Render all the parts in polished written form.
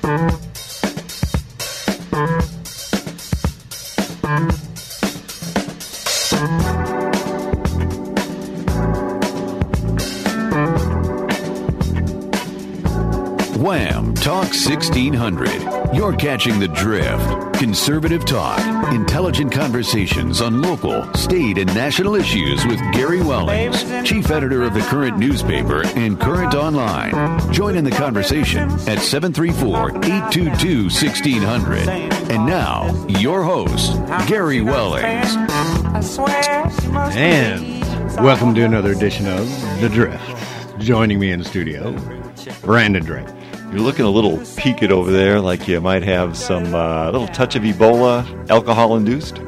Wham! Talk 1600. You're catching the drift. Conservative talk, intelligent conversations on local, state, and national issues with Gary Wellings, chief editor of the Current newspaper and Current Online. Join in the conversation at 734-822-1600. And now, your host, Gary Wellings. And welcome to another edition of The Drift. Joining me in the studio, Brandon Drake. You're looking a little peaked over there, like you might have some little touch of Ebola, alcohol-induced.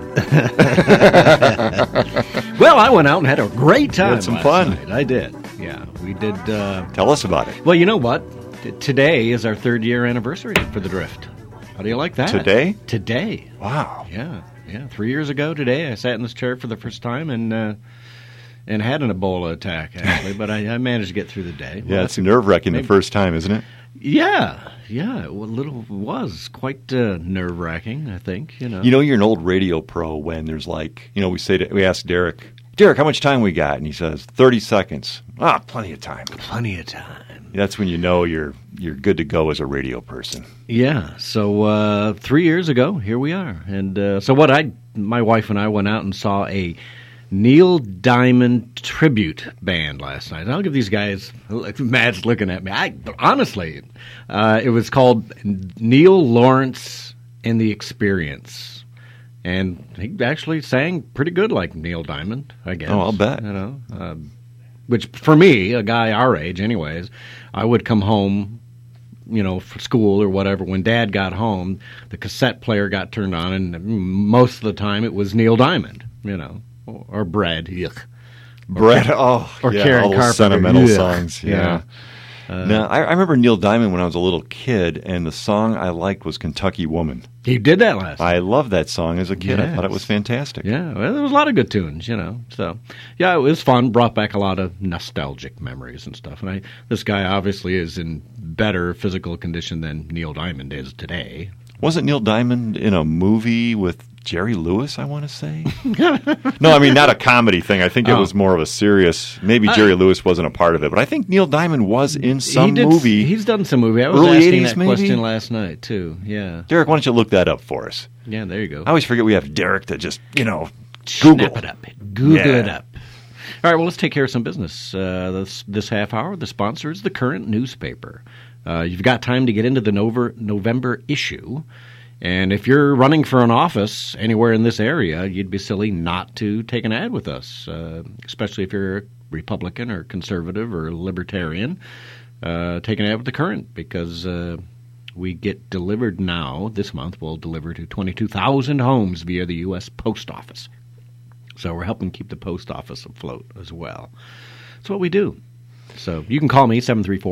Well, I went out and had a great time. You had some fun. Night. I did. Yeah, we did. Tell us about it. Well, you know what? Today is our 3rd year anniversary for The Drift. How do you like that? Today? Today. Wow. Yeah. 3 years ago today, I sat in this chair for the first time and had an Ebola attack, actually, but I managed to get through the day. Yeah, it's nerve-wracking the first time, isn't it? Yeah, it was quite nerve-wracking, I think, You know, you're an old radio pro when there's like, we ask Derek, how much time we got? And he says, 30 seconds. Plenty of time. Plenty of time. That's when you know you're good to go as a radio person. Yeah, so 3 years ago, here we are. And so my wife and I went out and saw a Neil Diamond tribute band last night. I'll give these guys, Matt's looking at me. Honestly, it was called Neil Lawrence and the Experience. And he actually sang pretty good like Neil Diamond, I guess. Oh, I'll bet. Which for me, a guy our age anyways, I would come home, for school or whatever. When Dad got home, the cassette player got turned on, and most of the time it was Neil Diamond, or Bread. Yuck. Bread, or yeah, Karen all those Carpenter. sentimental Yeah. songs. Yeah. Now, I remember Neil Diamond when I was a little kid, and the song I liked was Kentucky Woman. He did that last night. I loved that song as a kid. Yes. I thought it was fantastic. Yeah, well, there was a lot of good tunes, So, yeah, it was fun. Brought back a lot of nostalgic memories and stuff. And this guy obviously is in better physical condition than Neil Diamond is today. Wasn't Neil Diamond in a movie with Jerry Lewis, I want to say? No, I mean, not a comedy thing. I think it was more of a serious... Maybe Jerry Lewis wasn't a part of it, but I think Neil Diamond was in some movie. He's done some movie. I was early asking 80s, that maybe? question last night, too. Yeah. Derek, why don't you look that up for us? Yeah, there you go. I always forget we have Derek to just, Google. Snap it up. Google it Yeah. up. All right, well, let's take care of some business. This half hour, the sponsor is the Current newspaper. You've got time to get into the November issue. And if you're running for an office anywhere in this area, you'd be silly not to take an ad with us, especially if you're a Republican or conservative or libertarian. Take an ad with the Current because we get delivered now. This month we'll deliver to 22,000 homes via the U.S. Post Office. So we're helping keep the post office afloat as well. That's what we do. So you can call me,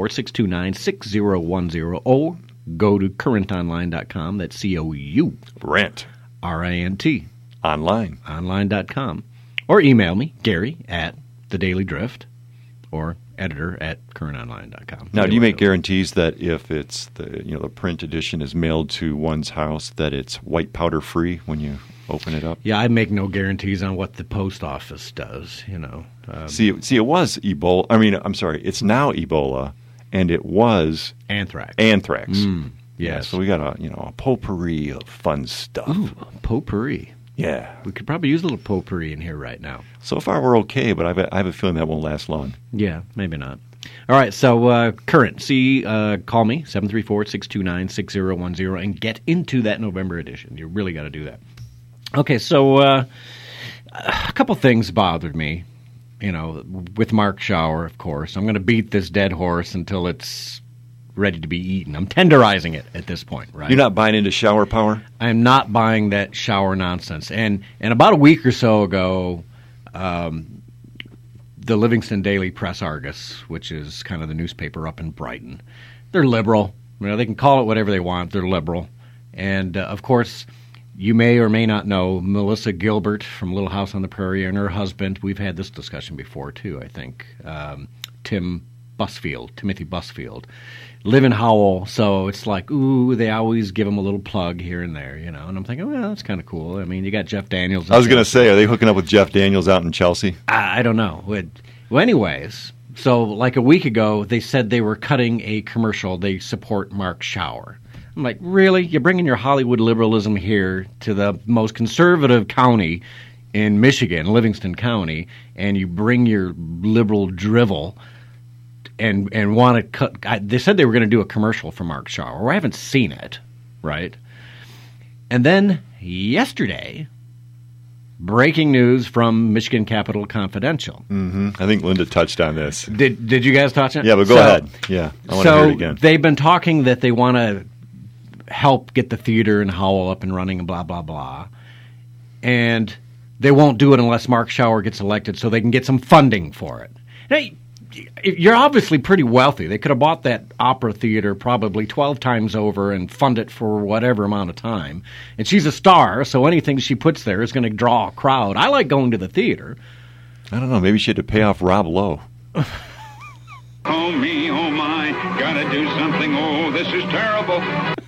734-629-6010, or go to currentonline.com. That's C-O-U. Rent. R-I-N-T. Online. Online.com. Or email me, Gary, at The Daily Drift, or editor at currentonline.com. Now, do you make guarantees that if it's the print edition is mailed to one's house, that it's white powder free when you open it up? Yeah, I make no guarantees on what the post office does, See, it was Ebola. I mean, I'm sorry, it's now Ebola, and it was Anthrax. Yes. Yeah, so we got a potpourri of fun stuff. Ooh, potpourri. Yeah. We could probably use a little potpourri in here right now. So far, we're okay, but I have a feeling that won't last long. Yeah, maybe not. All right, so Current. Call me, 734-629-6010, and get into that November edition. You really got to do that. Okay, so a couple things bothered me, with Mark Schauer, of course. I'm going to beat this dead horse until it's ready to be eaten. I'm tenderizing it at this point, right? You're not buying into shower power? I'm not buying that shower nonsense. And about a week or so ago, the Livingston Daily Press Argus, which is kind of the newspaper up in Brighton, they're liberal. They can call it whatever they want. They're liberal. And, of course, you may or may not know Melissa Gilbert from Little House on the Prairie and her husband. We've had this discussion before, too, I think. Tim Busfield, Timothy Busfield, live in Howell, so it's like, ooh, they always give him a little plug here and there, And I'm thinking, well, that's kind of cool. I mean, you got Jeff Daniels. I was going to say, are they hooking up with Jeff Daniels out in Chelsea? I don't know. Well, anyways, so like a week ago, they said they were cutting a commercial. They support Mark Schauer. I'm like, really? You're bringing your Hollywood liberalism here to the most conservative county in Michigan, Livingston County, and you bring your liberal drivel and want to cut. They said they were going to do a commercial for Mark Schauer. Well, I haven't seen it, right? And then yesterday, breaking news from Michigan Capital Confidential. Mm-hmm. I think Linda touched on this. Did you guys touch on it? Yeah, but go ahead. Yeah, I want to hear it again. They've been talking that they want to help get the theater in Howell up and running and blah, blah, blah. And they won't do it unless Mark Schauer gets elected so they can get some funding for it. Now, you're obviously pretty wealthy. They could have bought that opera theater probably 12 times over and fund it for whatever amount of time. And she's a star, so anything she puts there is going to draw a crowd. I like going to the theater. I don't know. Maybe she had to pay off Rob Lowe. Oh, me, oh, my, gotta do something. Oh, this is terrible.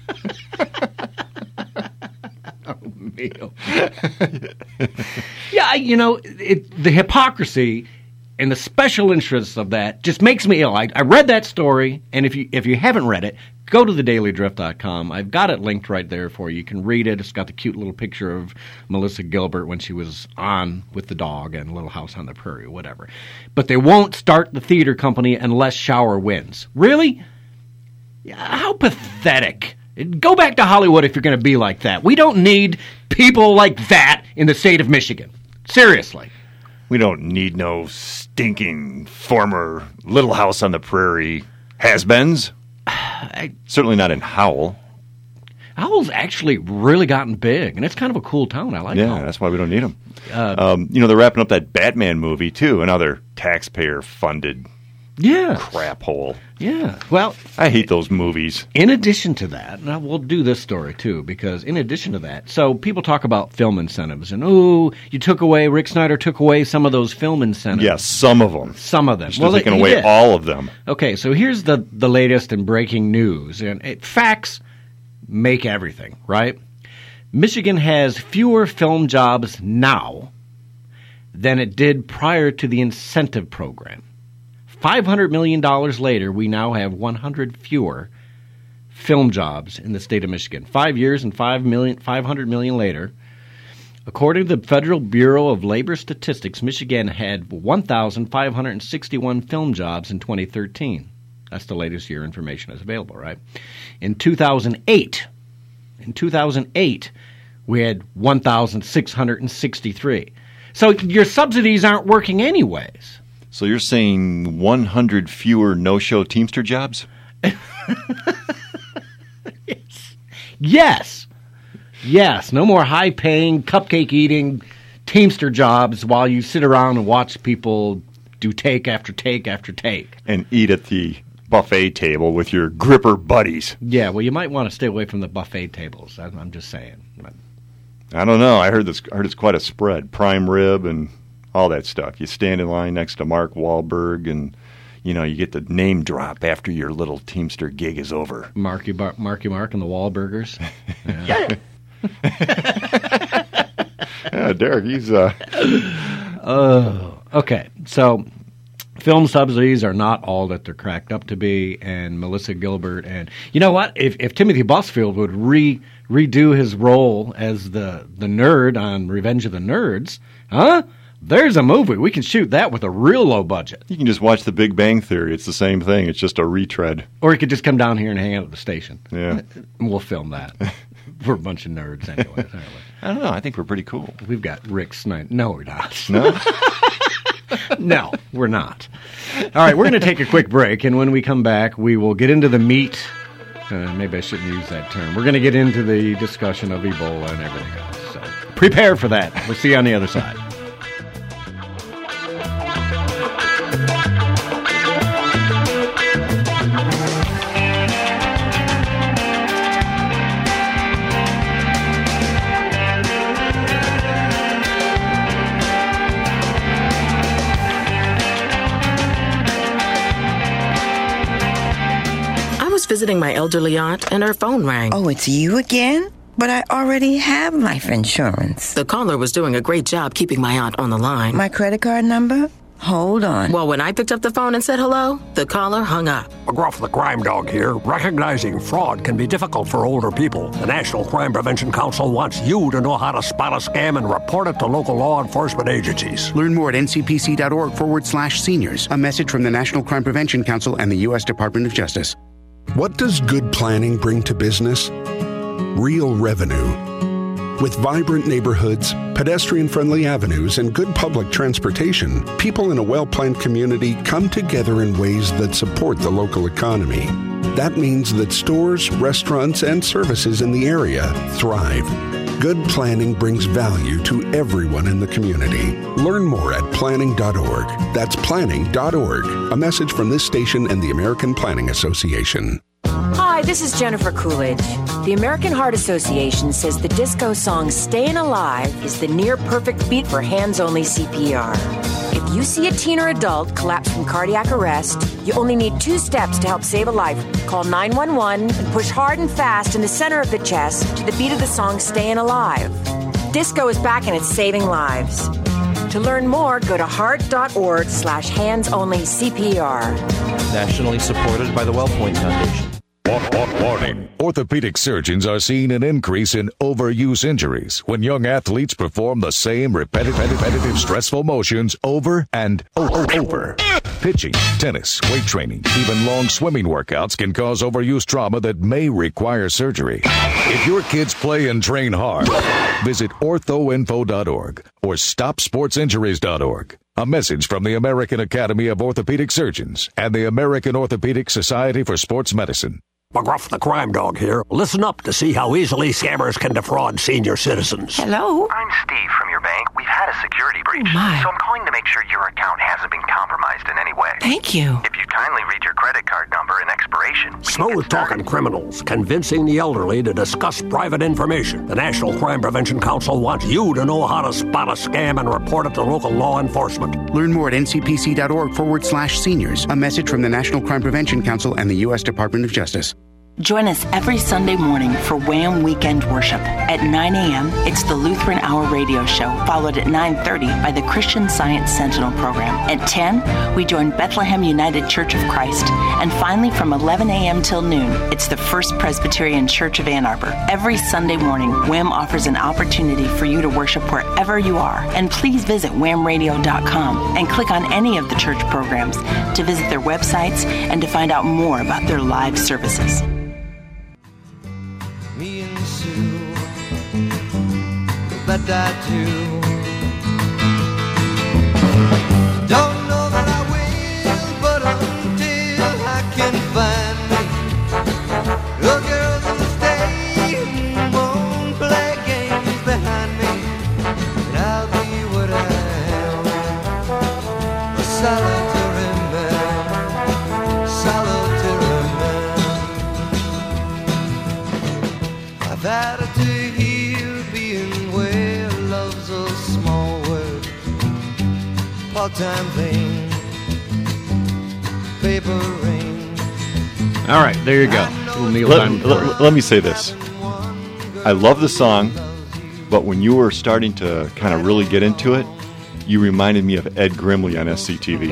Yeah, the hypocrisy and the special interests of that just makes me ill. I read that story, and if you haven't read it, go to thedailydrift.com. I've got it linked right there for you. You can read it. It's got the cute little picture of Melissa Gilbert when she was on with the dog and Little House on the Prairie, whatever. But they won't start the theater company unless Schauer wins. Really? How pathetic. Go back to Hollywood if you're going to be like that. We don't need people like that in the state of Michigan. Seriously. We don't need no stinking former Little House on the Prairie has-beens. Certainly not in Howell. Howell's actually really gotten big, and it's kind of a cool town. I like Howell. Yeah, that's why we don't need them. They're wrapping up that Batman movie, too, another taxpayer-funded crap hole. Yeah. Well, I hate those movies. In addition to that, now we'll do this story too, because in addition to that, so people talk about film incentives, and Rick Snyder took away some of those film incentives. Yes, some of them. Some of them. He's taking away all of them. Okay, so here's the latest and breaking news, and facts make everything, right? Michigan has fewer film jobs now than it did prior to the incentive program. $500 million later, we now have 100 fewer film jobs in the state of Michigan. 5 years and $500 million later, according to the Federal Bureau of Labor Statistics, Michigan had 1,561 film jobs in 2013. That's the latest year information is available, right? In 2008, we had 1,663. So your subsidies aren't working anyways. So you're saying 100 fewer no-show Teamster jobs? Yes. No more high-paying, cupcake-eating Teamster jobs while you sit around and watch people do take after take after take. And eat at the buffet table with your gripper buddies. Yeah, well, you might want to stay away from the buffet tables. I'm just saying. I don't know. I heard it's quite a spread. Prime rib and all that stuff. You stand in line next to Mark Wahlberg, and you get the name drop after your little Teamster gig is over. Marky Mark and the Wahlburgers. Yeah. Yeah, Derek, he's okay. So film subsidies are not all that they're cracked up to be, and Melissa Gilbert, and you know what? If Timothy Busfield would redo his role as the nerd on Revenge of the Nerds, there's a movie. We can shoot that with a real low budget. You can just watch The Big Bang Theory. It's the same thing. It's just a retread. Or you could just come down here and hang out at the station. Yeah. And we'll film that. We're a bunch of nerds anyway. I don't know. I think we're pretty cool. We've got Rick Snyder. No, we're not. No? No, we're not. All right, we're going to take a quick break, and when we come back, we will get into the meat. Maybe I shouldn't use that term. We're going to get into the discussion of Ebola and everything else. So prepare for that. We'll see you on the other side. visiting my elderly aunt, and her phone rang. Oh, it's you again? But I already have life insurance. The caller was doing a great job keeping my aunt on the line. My credit card number? Hold on. Well, when I picked up the phone and said hello, the caller hung up. McGruff the Crime Dog here. Recognizing fraud can be difficult for older people. The National Crime Prevention Council wants you to know how to spot a scam and report it to local law enforcement agencies. Learn more at ncpc.org/seniors. A message from the National Crime Prevention Council and the U.S. Department of Justice. What does good planning bring to business? Real revenue. With vibrant neighborhoods, pedestrian-friendly avenues, and good public transportation, people in a well-planned community come together in ways that support the local economy. That means that stores, restaurants, and services in the area thrive. Good planning brings value to everyone in the community. Learn more at planning.org. That's planning.org. A message from this station and the American Planning Association. Hi, this is Jennifer Coolidge. The American Heart Association says the disco song Stayin' Alive is the near-perfect beat for hands-only CPR. If you see a teen or adult collapse from cardiac arrest, you only need 2 steps to help save a life. Call 911 and push hard and fast in the center of the chest to the beat of the song Stayin' Alive. Disco is back and it's saving lives. To learn more, go to heart.org/hands-only-CPR. Nationally supported by the WellPoint Foundation. Warning. Orthopedic surgeons are seeing an increase in overuse injuries when young athletes perform the same repetitive stressful motions over and over. Pitching, tennis, weight training, even long swimming workouts can cause overuse trauma that may require surgery. If your kids play and train hard, visit orthoinfo.org or stopsportsinjuries.org. A message from the American Academy of Orthopedic Surgeons and the American Orthopedic Society for Sports Medicine. McGruff the Crime Dog here. Listen up to see how easily scammers can defraud senior citizens. Hello? I'm Steve from your bank. We've had a security breach. So I'm calling to make sure your account hasn't been compromised in any way. Thank you. If you kindly read your credit card number and expiration. Smooth-talking criminals, convincing the elderly to discuss private information. The National Crime Prevention Council wants you to know how to spot a scam and report it to local law enforcement. Learn more at ncpc.org/seniors. A message from the National Crime Prevention Council and the U.S. Department of Justice. Join us every Sunday morning for Wham! Weekend Worship. At 9 a.m., it's the Lutheran Hour radio show, followed at 9:30 by the Christian Science Sentinel program. At 10, we join Bethlehem United Church of Christ. And finally, from 11 a.m. till noon, it's the First Presbyterian Church of Ann Arbor. Every Sunday morning, Wham! Offers an opportunity for you to worship wherever you are. And please visit whamradio.com and click on any of the church programs to visit their websites and to find out more about their live services. Me and Sue, but I do. Don't know that I will, but until I can find me a girl that'll stay and won't play games behind me, and I'll be what I am, a solitary man, solitary man. I've had it to hear being where love's a small word, part-time thing, paper rain. All right, there you go. Let me say this. I love the song, but when you were starting to kind of really get into it, you reminded me of Ed Grimley on SCTV.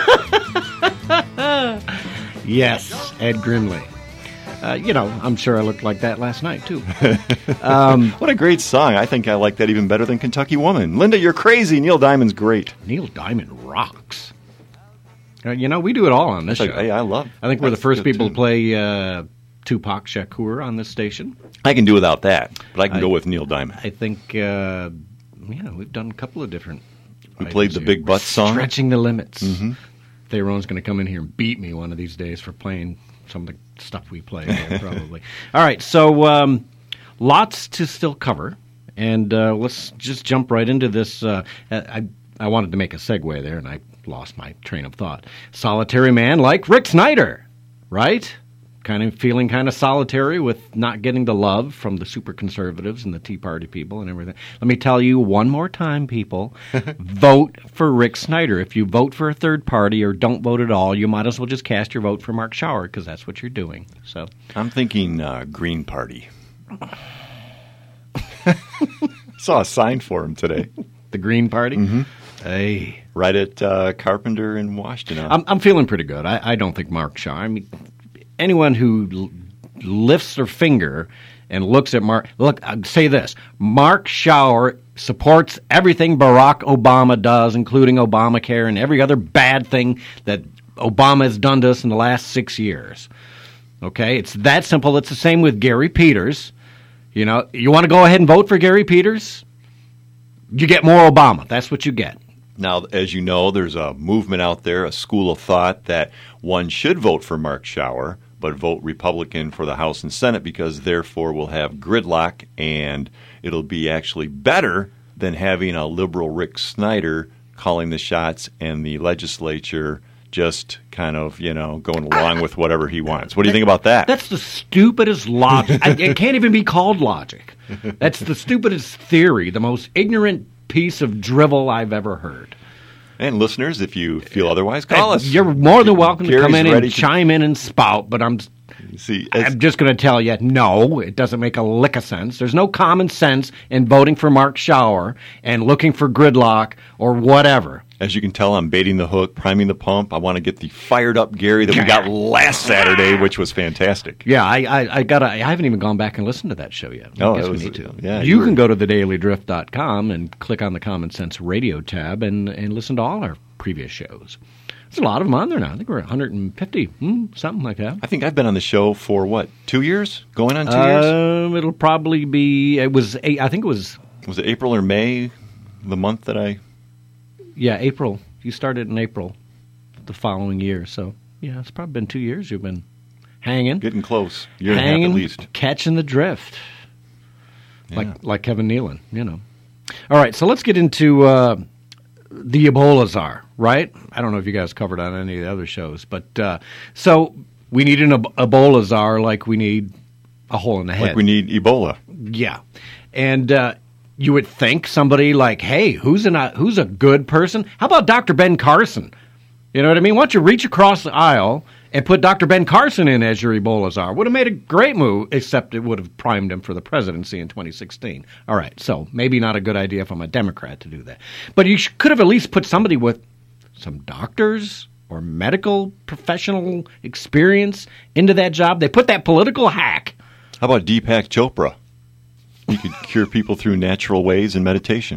Yes, Ed Grimley. I'm sure I looked like that last night, too. What a great song. I think I like that even better than Kentucky Woman. Linda, you're crazy. Neil Diamond's great. Neil Diamond rocks. We do it all on this show. I love it. I think we're the first people to play Tupac Shakur on this station. I can do without that, but I can go with Neil Diamond. I think, we've done a couple of different. We played the Big Butt song. Stretching the limits. Mm-hmm. Theron's going to come in here and beat me one of these days for playing some of the stuff we play here, probably. All right, so lots to still cover, and let's just jump right into this. I wanted to make a segue there, and I lost my train of thought. Solitary man like Rick Snyder, right? kind of feeling kind of solitary with not getting the love from the super conservatives and the Tea Party people and everything. Let me tell you one more time, people, vote for Rick Snyder. If you vote for a third party or don't vote at all, you might as well just cast your vote for Mark Schauer because that's what you're doing. So I'm thinking Green Party. Saw a sign for him today. The Green Party? Mm-hmm. Hey. Right at Carpenter and Washington. I'm feeling pretty good. I don't think Mark Schauer. I mean, anyone who lifts their finger and looks at Mark... Look, I'd say this. Mark Schauer supports everything Barack Obama does, including Obamacare and every other bad thing that Obama has done to us in the last 6 years. Okay? It's that simple. It's the same with Gary Peters. You know, you want to go ahead and vote for Gary Peters? You get more Obama. That's what you get. Now, as you know, there's a movement out there, a school of thought, that one should vote for Mark Schauer, but vote Republican for the House and Senate because therefore we'll have gridlock and it'll be actually better than having a liberal Rick Snyder calling the shots and the legislature just kind of, going along with whatever he wants. What do you think about that? That's the stupidest logic. It can't even be called logic. That's the stupidest theory, the most ignorant piece of drivel I've ever heard. And listeners, if you feel otherwise, call us. You're more than welcome Gary's to come in and to chime in and spout, but I'm just going to tell you, no, it doesn't make a lick of sense. There's no common sense in voting for Mark Schauer and looking for gridlock or whatever. As you can tell, I'm baiting the hook, priming the pump. I want to get the fired up Gary that we got last Saturday, which was fantastic. Yeah, I haven't even gone back and listened to that show yet. I guess we need to. Yeah, you can go to thedailydrift.com and click on the Common Sense Radio tab and listen to all our previous shows. There's a lot of them on there now. I think we're 150, something like that. I think I've been on the show for, 2 years? Going on 2 years? It'll probably be, Was it April or May, the month that I... Yeah, April. You started in April the following year. So, yeah, it's probably been 2 years you've been hanging. Getting close. Year and a half at least. Catching the drift. Yeah. Like Kevin Nealon, All right, so let's get into the Ebola czar, right? I don't know if you guys covered on any of the other shows. But so we need an Ebola czar like we need a hole in the head. Like we need Ebola. Yeah. And... you would think somebody like, hey, who's a good person? How about Dr. Ben Carson? You know what I mean? Why don't you reach across the aisle and put Dr. Ben Carson in as your Ebola czar? Would have made a great move, except it would have primed him for the presidency in 2016. All right, so maybe not a good idea if I'm a Democrat to do that. But you could have at least put somebody with some doctors or medical professional experience into that job. They put that political hack. How about Deepak Chopra? He could cure people through natural ways and meditation.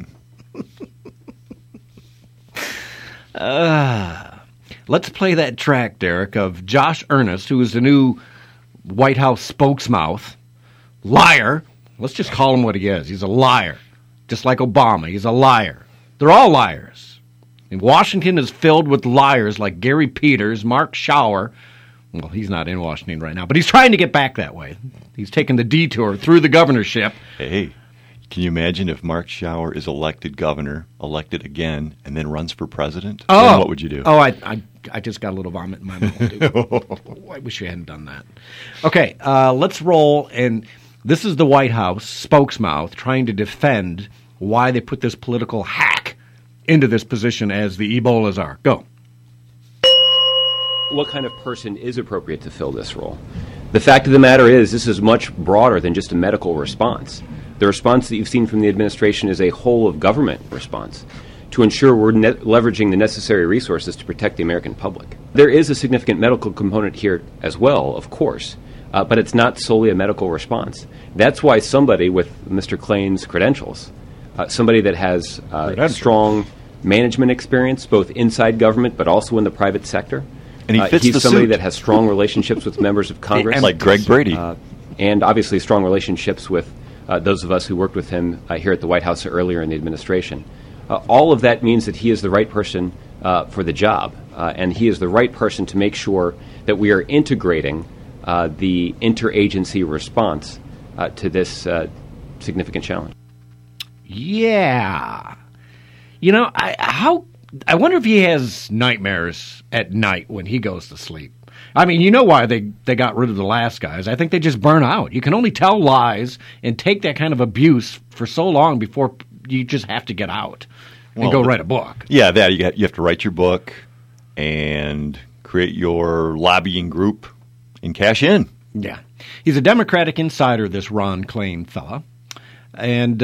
Let's play that track, Derek, of Josh Earnest, who is the new White House spokesmouth. Liar. Let's just call him what he is. He's a liar. Just like Obama. He's a liar. They're all liars. And Washington is filled with liars like Gary Peters, Mark Schauer. Well, he's not in Washington right now, but he's trying to get back that way. He's taking the detour through the governorship. Hey, can you imagine if Mark Schauer is elected governor, elected again, and then runs for president? Oh, then what would you do? Oh, I just got a little vomit in my mouth, dude. I wish you hadn't done that. Okay, let's roll. And this is the White House spokesmouth trying to defend why they put this political hack into this position as the Ebola czar. Go. What kind of person is appropriate to fill this role? The fact of the matter is this is much broader than just a medical response. The response that you've seen from the administration is a whole-of-government response to ensure we're leveraging the necessary resources to protect the American public. There is a significant medical component here as well, of course, but it's not solely a medical response. That's why somebody with Mr. Klain's credentials, somebody that has strong management experience, both inside government but also in the private sector, and he fits he's the somebody suit. that has strong relationships with members of Congress. Like Greg Brady. And obviously strong relationships with those of us who worked with him here at the White House earlier in the administration. All of that means that he is the right person for the job, and he is the right person to make sure that we are integrating the interagency response to this significant challenge. Yeah. You know, I wonder if he has nightmares at night when he goes to sleep. I mean, you know why they got rid of the last guys. I think they just burn out. You can only tell lies and take that kind of abuse for so long before you just have to get out and go write a book. Yeah, that you have to write your book and create your lobbying group and cash in. Yeah. He's a Democratic insider, this Ron Klain fella. And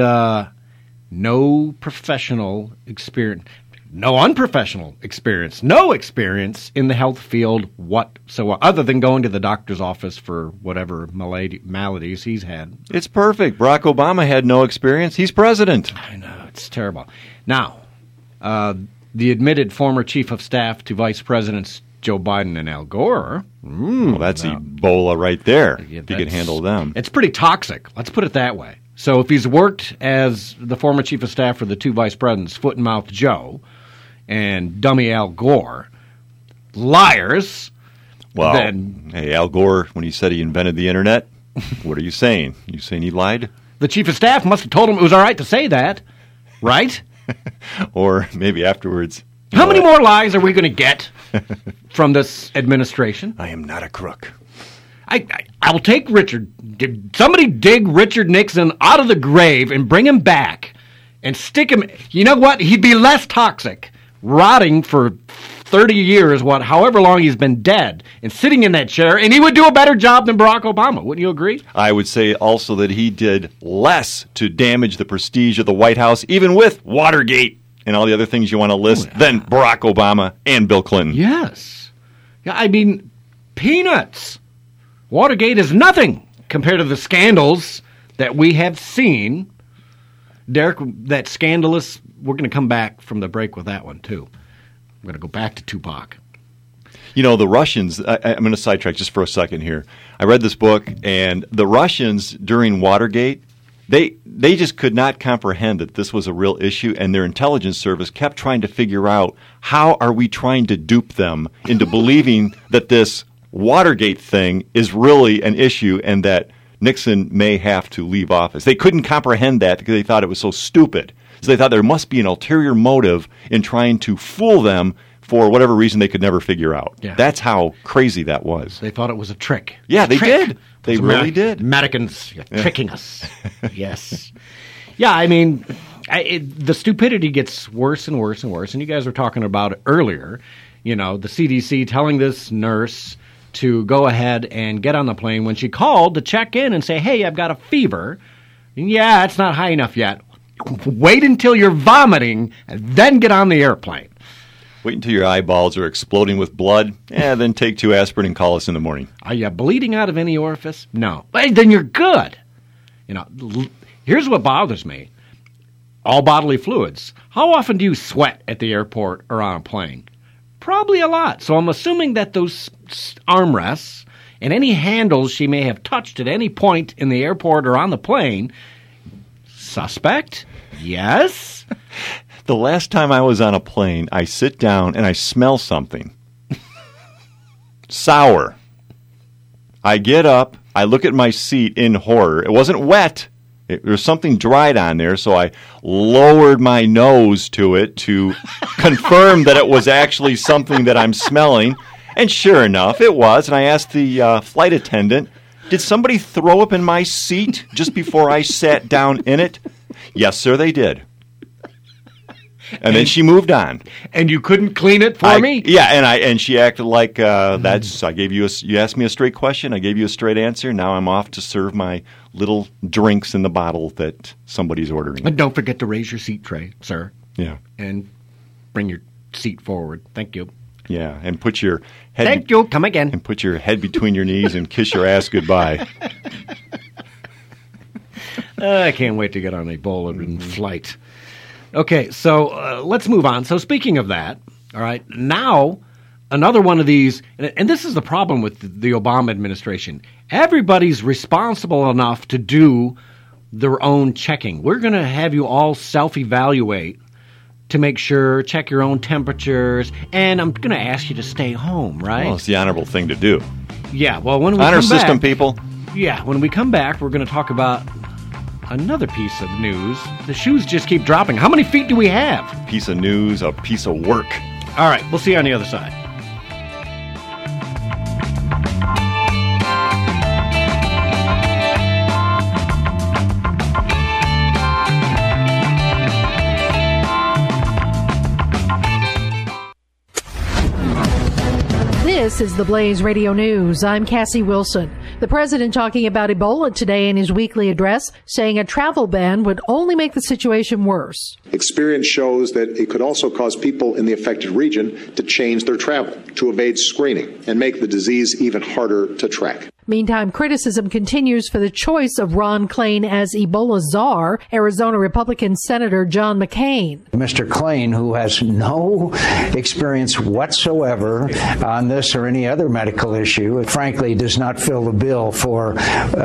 no professional experience, no unprofessional experience, no experience in the health field whatsoever, other than going to the doctor's office for whatever maladies he's had. It's perfect. Barack Obama had no experience. He's president. I know. It's terrible. Now, the admitted former chief of staff to Vice Presidents Joe Biden and Al Gore. Well, that's Ebola right there. If you could handle them. It's pretty toxic. Let's put it that way. So if he's worked as the former chief of staff for the two vice presidents, Foot and Mouth Joe and dummy Al Gore, liars, well, then... Hey, Al Gore, when he said he invented the Internet, what are you saying? You saying he lied? The chief of staff must have told him it was all right to say that, right? Or maybe afterwards. How many more lies are we going to get from this administration? I am not a crook. I'll take Richard. Somebody dig Richard Nixon out of the grave and bring him back and stick him. You know what? He'd be less toxic, rotting for 30 years, however long he's been dead, and sitting in that chair, and he would do a better job than Barack Obama. Wouldn't you agree? I would say also that he did less to damage the prestige of the White House, even with Watergate and all the other things you want to list, than Barack Obama and Bill Clinton. Yes. Yeah, I mean, peanuts. Watergate is nothing compared to the scandals that we have seen. Derek, that scandalous, we're going to come back from the break with that one, too. I'm going to go back to Tupac. You know, the Russians, I'm going to sidetrack just for a second here. I read this book, and the Russians during Watergate, they just could not comprehend that this was a real issue, and their intelligence service kept trying to figure out how are we trying to dupe them into believing that this Watergate thing is really an issue and that Nixon may have to leave office. They couldn't comprehend that because they thought it was so stupid. So they thought there must be an ulterior motive in trying to fool them for whatever reason they could never figure out. Yeah. That's how crazy that was. They thought it was a trick. Yeah, they did. They really did. Americans, you're tricking us. Yes. Yeah, I mean, the stupidity gets worse and worse and worse. And you guys were talking about it earlier. You know, the CDC telling this nurse to go ahead and get on the plane when she called to check in and say, hey, I've got a fever. Yeah, it's not high enough yet. Wait until you're vomiting and then get on the airplane. Wait until your eyeballs are exploding with blood, then take 2 aspirin and call us in the morning. Are you bleeding out of any orifice? No. Hey, then you're good. You know, here's what bothers me. All bodily fluids. How often do you sweat at the airport or on a plane? Probably a lot. So I'm assuming that those armrests and any handles she may have touched at any point in the airport or on the plane, suspect? Yes? The last time I was on a plane, I sit down and I smell something. Sour. I get up, I look at my seat in horror. It wasn't wet. There was something dried on there, so I lowered my nose to it to confirm that it was actually something that I'm smelling. And sure enough, it was. And I asked the flight attendant, did somebody throw up in my seat just before I sat down in it? Yes, sir, they did. And then she moved on. And you couldn't clean it for me? Yeah, and she acted like that's. I gave you you asked me a straight question. I gave you a straight answer. Now I'm off to serve my little drinks in the bottle that somebody's ordering. And don't forget to raise your seat tray, sir. Yeah. And bring your seat forward. Thank you. Yeah, and put your head. Thank you. Come again. And put your head between your knees and kiss your ass goodbye. I can't wait to get on a Ebola flight. Okay, so let's move on. So speaking of that, all right, now another one of these, and this is the problem with the Obama administration. Everybody's responsible enough to do their own checking. We're going to have you all self-evaluate to make sure, check your own temperatures, and I'm going to ask you to stay home, right? Well, it's the honorable thing to do. Yeah, well, when we Honor come system, back, people. Yeah, when we come back, we're going to talk about another piece of news. The shoes just keep dropping. How many feet do we have? Piece of news, a piece of work. All right, we'll see you on the other side. This is the Blaze Radio News. I'm Cassie Wilson. The president talking about Ebola today in his weekly address, saying a travel ban would only make the situation worse. Experience shows that it could also cause people in the affected region to change their travel, to evade screening, and make the disease even harder to track. Meantime, criticism continues for the choice of Ron Klain as Ebola czar, Arizona Republican Senator John McCain. Mr. Klain, who has no experience whatsoever on this or any other medical issue, frankly does not fill the bill for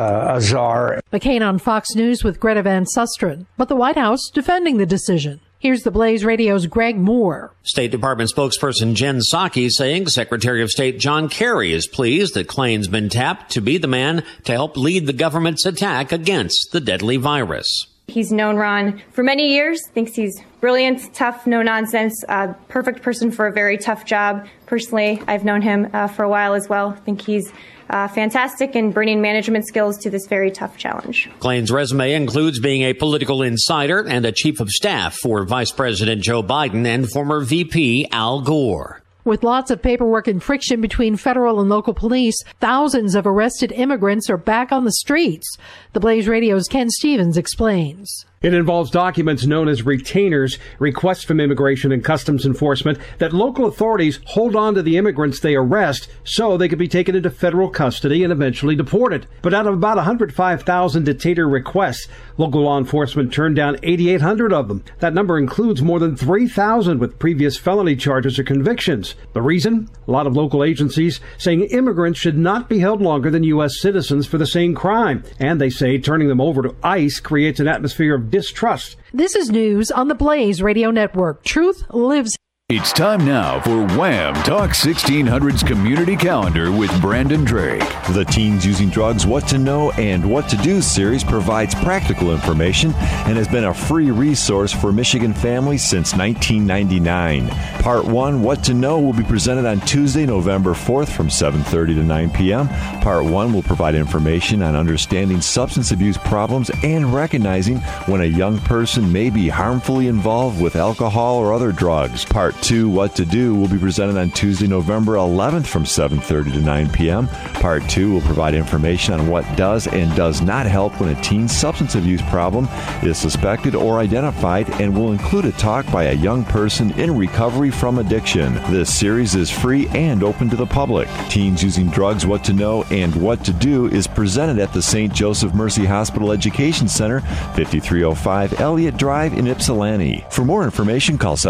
a czar. McCain on Fox News with Greta Van Susteren, but the White House defending the decision. Here's the Blaze Radio's Greg Moore. State Department spokesperson Jen Psaki saying Secretary of State John Kerry is pleased that Klain's been tapped to be the man to help lead the government's attack against the deadly virus. He's known Ron for many years, thinks he's brilliant, tough, no nonsense, perfect person for a very tough job. Personally, I've known him for a while as well. I think he's fantastic in bringing management skills to this very tough challenge. Klain's resume includes being a political insider and a chief of staff for Vice President Joe Biden and former VP Al Gore. With lots of paperwork and friction between federal and local police, thousands of arrested immigrants are back on the streets. The Blaze Radio's Ken Stevens explains. It involves documents known as retainers, requests from Immigration and Customs Enforcement, that local authorities hold on to the immigrants they arrest so they could be taken into federal custody and eventually deported. But out of about 105,000 detainer requests, local law enforcement turned down 8,800 of them. That number includes more than 3,000 with previous felony charges or convictions. The reason? A lot of local agencies saying immigrants should not be held longer than U.S. citizens for the same crime. And they say turning them over to ICE creates an atmosphere of distrust. This is news on the Blaze Radio Network. Truth lives. It's time now for Wham! Talk 1600's Community Calendar with Brandon Drake. The Teens Using Drugs What to Know and What to Do series provides practical information and has been a free resource for Michigan families since 1999. Part 1, What to Know, will be presented on Tuesday, November 4th from 7:30 to 9 p.m. Part 1 will provide information on understanding substance abuse problems and recognizing when a young person may be harmfully involved with alcohol or other drugs. Part 2, What to Do, will be presented on Tuesday, November 11th from 7:30 to 9 p.m. Part 2 will provide information on what does and does not help when a teen's substance abuse problem is suspected or identified and will include a talk by a young person in recovery from addiction. This series is free and open to the public. Teens Using Drugs What to Know and What to Do is presented at the St. Joseph Mercy Hospital Education Center, 5305 Elliott Drive in Ypsilanti. For more information, call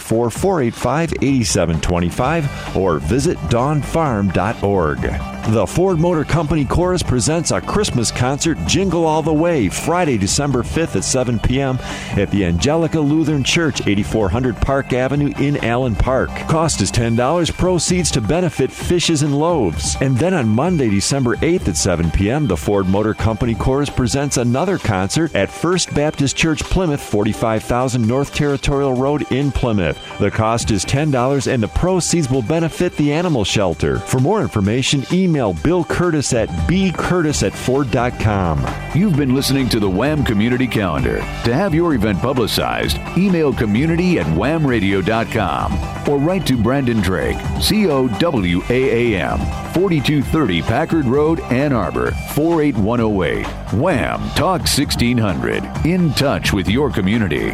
734-485-8725 or visit dawnfarm.org. The Ford Motor Company Chorus presents a Christmas concert, Jingle All the Way, Friday, December 5th at 7 p.m. at the Angelica Lutheran Church, 8400 Park Avenue in Allen Park. Cost is $10. Proceeds to benefit Fishes and Loaves. And then on Monday, December 8th at 7 p.m., the Ford Motor Company Chorus presents another concert at First Baptist Church, Plymouth, 45,000 North Territorial Road in Plymouth. The cost is $10 and the proceeds will benefit the animal shelter. For more information, email Bill Curtis at bcurtis@ford.com. You've been listening to the Wham! Community Calendar. To have your event publicized, email community@whamradio.com or write to Brandon Drake, COWAAM, 4230 Packard Road, Ann Arbor, 48108. Wham! Talk 1600. In touch with your community.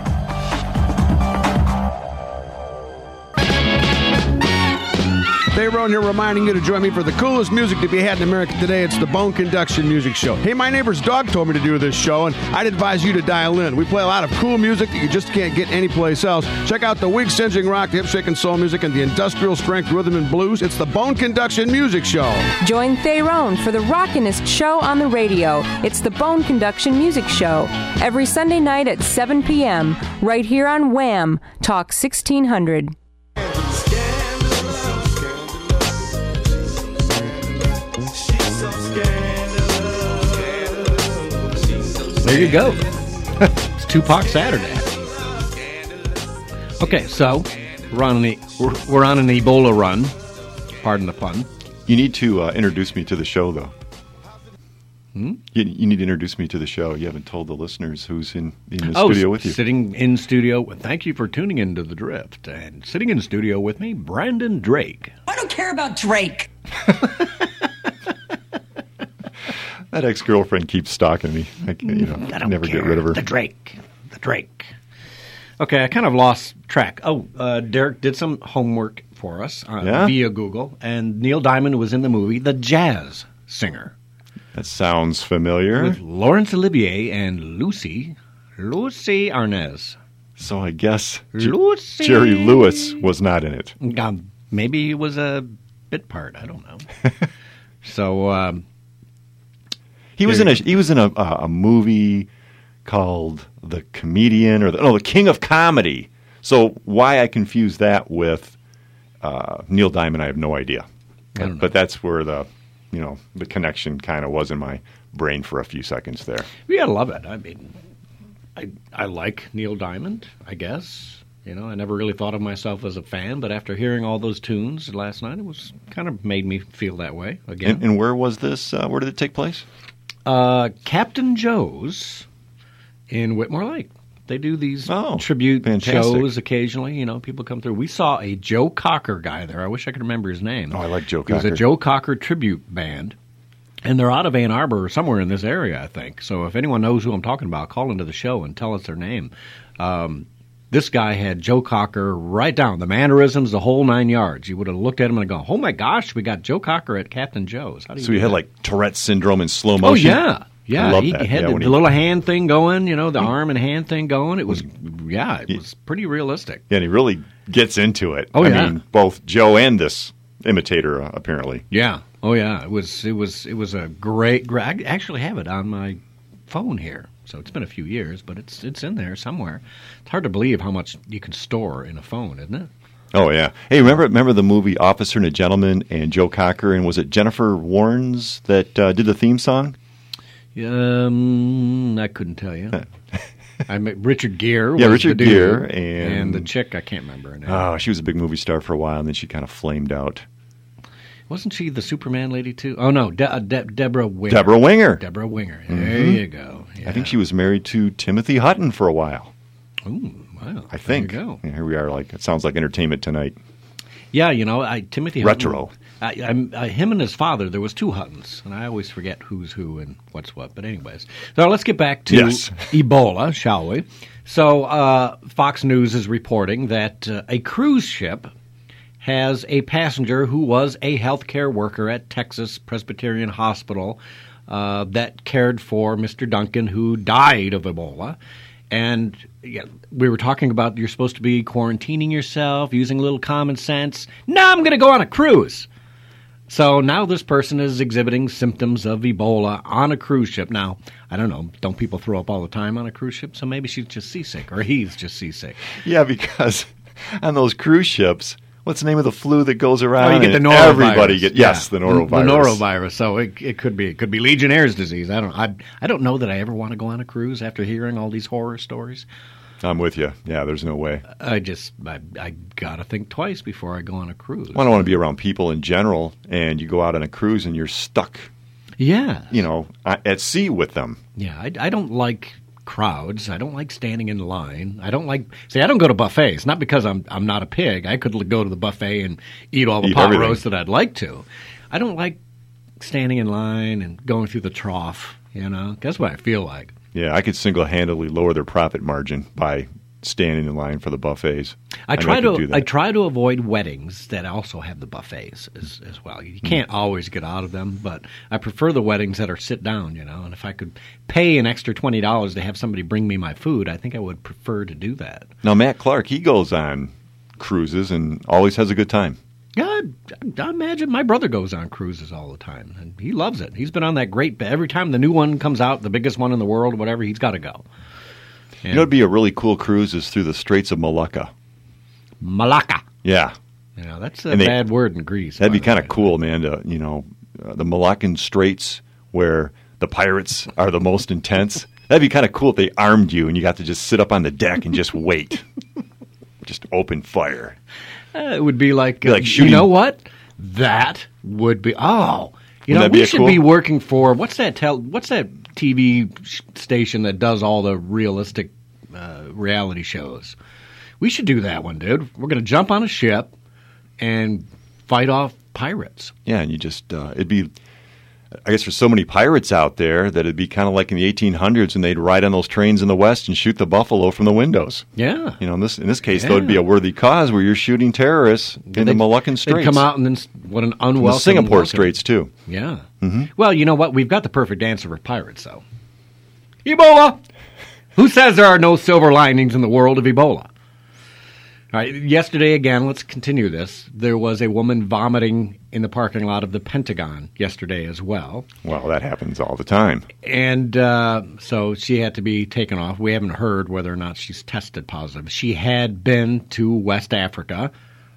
Dave Rowan here reminding you to join me for the coolest music to be had in America today. It's the Bone Conduction Music Show. Hey, my neighbor's dog told me to do this show, and I'd advise you to dial in. We play a lot of cool music that you just can't get anyplace else. Check out the wig-singeing rock, the hip-shaking soul music, and the industrial strength rhythm and blues. It's the Bone Conduction Music Show. Join Theron for the rockinest show on the radio. It's the Bone Conduction Music Show. Every Sunday night at 7 p.m. right here on Wham! Talk 1600. There you go. It's Tupac Saturday. Okay, so we're on an Ebola run. Pardon the pun. You need to introduce me to the show, though. You need to introduce me to the show. You haven't told the listeners who's in the studio with you. Sitting in studio. Thank you for tuning into The Drift. And sitting in studio with me, Brandon Drake. I don't care about Drake. That ex-girlfriend keeps stalking me. I never get rid of her. The Drake. Okay, I kind of lost track. Derek did some homework for us via Google, and Neil Diamond was in the movie The Jazz Singer. That sounds familiar. With Laurence Olivier and Lucy Arnaz. So I guess Jerry Lewis was not in it. Maybe he was a bit part. I don't know. So he was in a movie called The Comedian The King of Comedy. So why I confused that with Neil Diamond, I have no idea. But that's where the connection kind of was in my brain for a few seconds there. Yeah, I love it. I mean, I like Neil Diamond, I guess. I never really thought of myself as a fan, but after hearing all those tunes last night, it was kind of made me feel that way again. And where was this? Where did it take place? Captain Joe's in Whitmore Lake. They do these tribute shows occasionally. People come through. We saw a Joe Cocker guy there. I wish I could remember his name. Oh, I like Joe Cocker. It was a Joe Cocker tribute band. And they're out of Ann Arbor or somewhere in this area, I think. So if anyone knows who I'm talking about, call into the show and tell us their name. This guy had Joe Cocker right down, the mannerisms, the whole 9 yards. You would have looked at him and gone, oh, my gosh, we got Joe Cocker at Captain Joe's. So he had like Tourette's syndrome in slow motion? Oh, yeah. Yeah, he had the little hand thing going, the arm and hand thing going. It was, it was pretty realistic. Yeah, and he really gets into it. Oh, I mean, both Joe and this imitator, apparently. Yeah. Oh, yeah. It was a great. I actually have it on my phone here, so it's been a few years, but it's in there somewhere. It's hard to believe how much you can store in a phone, isn't it? Oh, yeah. Hey, remember the movie Officer and a Gentleman and Joe Cocker, and was it Jennifer Warnes that did the theme song? I couldn't tell you. Richard Gere. Yeah, Richard Gere. And the chick, I can't remember her name. Oh, she was a big movie star for a while, and then she kind of flamed out. Wasn't she the Superman lady, too? Oh, no, Deborah Winger. Deborah Winger. Deborah Winger. There you go. Yeah. I think she was married to Timothy Hutton for a while. Ooh, wow. I think. There you go. And here we are, it sounds like Entertainment Tonight. Yeah, Timothy Hutton. Retro. Him and his father, there was two Huttons, and I always forget who's who and what's what. But anyways, so let's get back to Ebola, shall we? So Fox News is reporting that a cruise ship has a passenger who was a healthcare worker at Texas Presbyterian Hospital that cared for Mr. Duncan, who died of Ebola. And we were talking about you're supposed to be quarantining yourself, using a little common sense. No, I'm going to go on a cruise. So now this person is exhibiting symptoms of Ebola on a cruise ship. Now, I don't know, don't people throw up all the time on a cruise ship? So maybe she's just seasick, or he's just seasick. Yeah, because on those cruise ships, what's the name of the flu that goes around? Oh, you get the norovirus. Everybody the norovirus. The norovirus. So it could be Legionnaire's disease. I don't know that I ever want to go on a cruise after hearing all these horror stories. I'm with you. Yeah, there's no way. I got to think twice before I go on a cruise. Well, I don't want to be around people in general, and you go out on a cruise and you're stuck. Yeah. At sea with them. Yeah, I don't like crowds. I don't like standing in line. I don't go to buffets. Not because I'm not a pig. I could go to the buffet and eat all the pot roast that I'd like to. I don't like standing in line and going through the trough. That's what I feel like. Yeah, I could single-handedly lower their profit margin by standing in line for the buffets. I try to avoid weddings that also have the buffets as well. You can't always get out of them, but I prefer the weddings that are sit down, And if I could pay an extra $20 to have somebody bring me my food, I think I would prefer to do that. Now, Matt Clark, he goes on cruises and always has a good time. Yeah, I imagine my brother goes on cruises all the time, and he loves it. He's been on that every time the new one comes out, the biggest one in the world, whatever, he's got to go. And it'd be a really cool cruise is through the Straits of Malacca. Malacca. Yeah. That's a bad word in Greece. That'd be kind of cool, man, the Malaccan Straits where the pirates are the most intense. That'd be kind of cool if they armed you and you got to just sit up on the deck and just wait. Just open fire. It would be like shooting. You know what? That would be, We should be working for what's that TV station that does all the realistic reality shows? We should do that one, dude. We're going to jump on a ship and fight off pirates. Yeah, and you just it'd be. I guess there's so many pirates out there that it'd be kind of like in the 1800s, and they'd ride on those trains in the West and shoot the buffalo from the windows. Yeah, in this case, though, it'd be a worthy cause where you're shooting terrorists in the Moluccan Straits. They'd come out and then what an unwelcome. The Singapore Straits too. Yeah. Mm-hmm. Well, you know what? We've got the perfect answer for pirates, though. Ebola. Who says there are no silver linings in the world of Ebola? All right, yesterday, again, let's continue this. There was a woman vomiting in the parking lot of the Pentagon yesterday as well. Well, that happens all the time. And so she had to be taken off. We haven't heard whether or not she's tested positive. She had been to West Africa.